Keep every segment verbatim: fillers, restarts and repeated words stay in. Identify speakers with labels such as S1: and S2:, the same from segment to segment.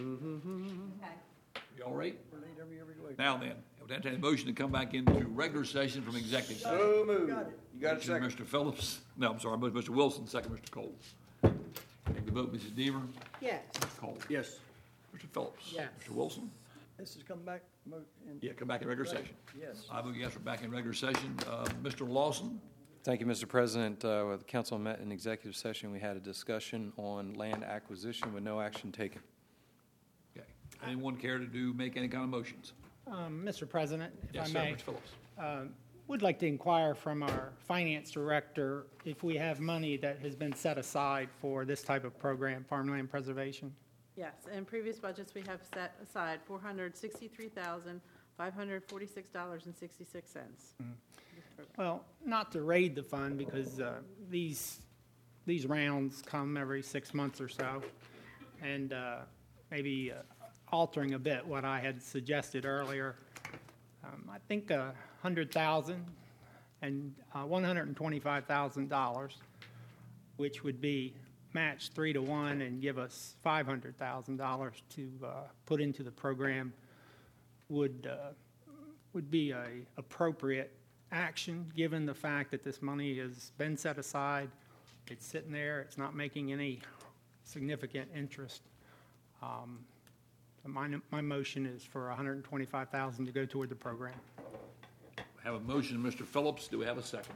S1: You all right? Now then, I would entertain a motion to come back into regular session from executive session.
S2: So moved. You got a
S1: Motion,
S2: second?
S1: Mister Phillips, no, I'm sorry, Mister Wilson, second, Mister Cole. Take the vote, Missus Deaver,
S3: Yes.
S1: Cole.
S2: Yes.
S1: Mister Phillips.
S3: Yes.
S1: Mister Wilson.
S4: This is come back, mo- and,
S1: Yeah, come back in regular session.
S4: yes.
S1: I vote yes, we're back in regular session. Uh, Mister Lawson,
S5: Thank you, Mister President. Uh, when the council met in executive session, we had a discussion on land acquisition with no action taken.
S1: okay. Anyone care to do, make any kind of motions?
S6: Um, Mister President, if
S1: Yes,
S6: I
S1: sir,
S6: may,
S1: Mister Phillips.
S6: uh, would like to inquire from our finance director if we have money that has been set aside for this type of program, farmland preservation.
S7: Yes, in previous budgets, we have set aside four hundred sixty-three thousand, five hundred forty-six dollars and sixty-six cents.
S6: Well, not to raid the fund because uh, these these rounds come every six months or so, and uh, maybe uh, altering a bit what I had suggested earlier. Um, I think a hundred thousand and uh, one hundred and twenty-five thousand dollars, which would be matched three to one and give us five hundred thousand dollars to uh, put into the program, would uh, would be a appropriate action, given the fact that this money has been set aside. It's sitting there. It's not making any significant interest. Um, my, my motion is for one hundred twenty-five thousand dollars to go toward the program.
S1: I have a motion, Mister Phillips. Do we have a second?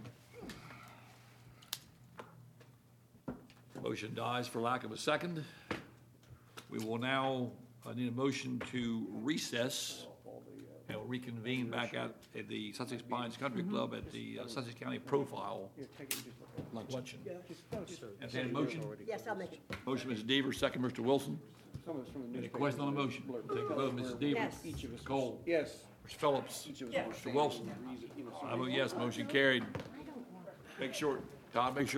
S1: Motion dies for lack of a second. We will now uh, need a motion to recess and reconvene back out at the Sussex Pines Country Club at the uh, Sussex County Profile Luncheon. Entertain a motion?
S3: Yes, I'll make it.
S1: Motion, Missus Deaver, second, Mister Wilson. Any question on the motion? Take the vote, Missus Deaver.
S3: Yes.
S1: Mister Cole.
S2: Yes.
S1: Mister Phillips. Mister Wilson. I vote yes, motion carried. Make sure, Todd, make sure.